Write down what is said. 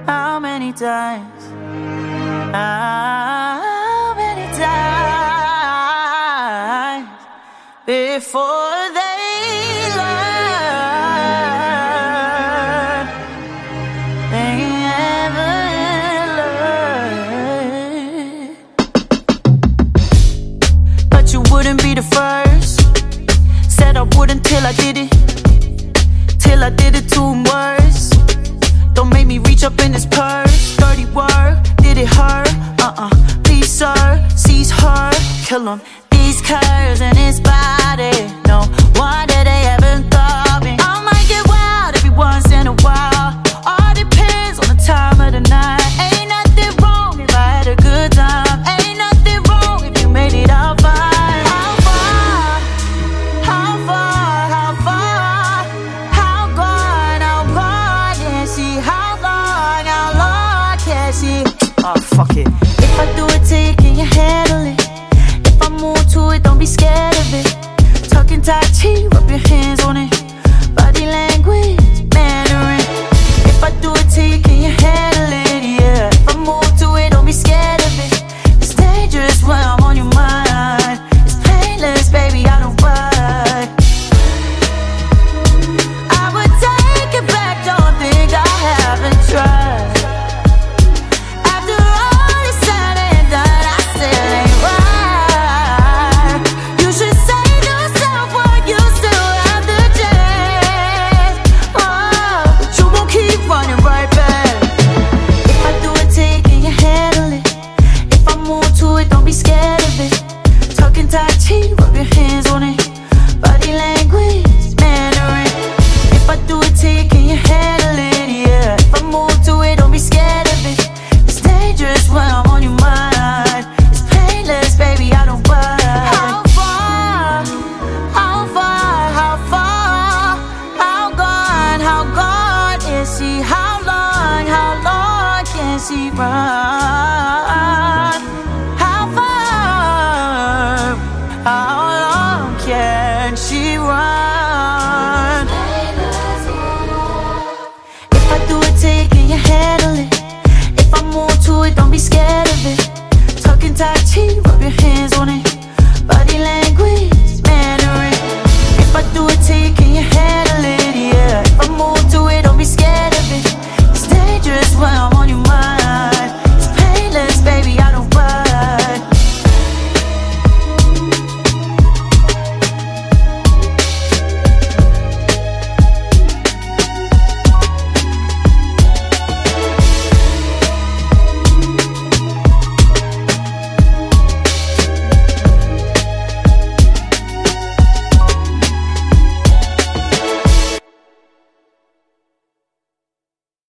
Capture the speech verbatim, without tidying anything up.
How many times? How many times before they learn? They never learn. But you wouldn't be the first. Said I wouldn't till I did it. Till I did it to him worse. Don't make me reach up in his purse. Dirty word, did it hurt? Uh-uh, please sir, seize her. Kill him, these curves in his body. No wonder they haven't got me. I might get wild every once in a while. All depends on the time of the night. Ain't nothing wrong if I had a good time. Ain't nothing wrong if you made it out fine. How far, how far, how far, how gone, how gone, yeah, see how long, how long, can see. Oh, fuck it. If I do it to you, can you handle it? If I move to it, don't be scared of it. Talking Tai Chi, rub your hands on it. Body language, Mandarin. If I do it to you, can you handle it? Yeah. If I move to it, don't be scared of it. It's dangerous when I'm on your mind. It's painless, baby, I don't mind. I would take it back, don't think I haven't tried. Tai Chi, rub your hands on it. Body language, Mandarin. If I do it to you, can you handle it? Yeah. If I move to it, don't be scared of it. It's dangerous when I'm on your mind. It's painless, baby, I don't mind. How far, how far, how far, how gone, how gone is he? How long, how long can she run? How long can she run? If I do it to you, can you handle it? If I move to it, don't be scared.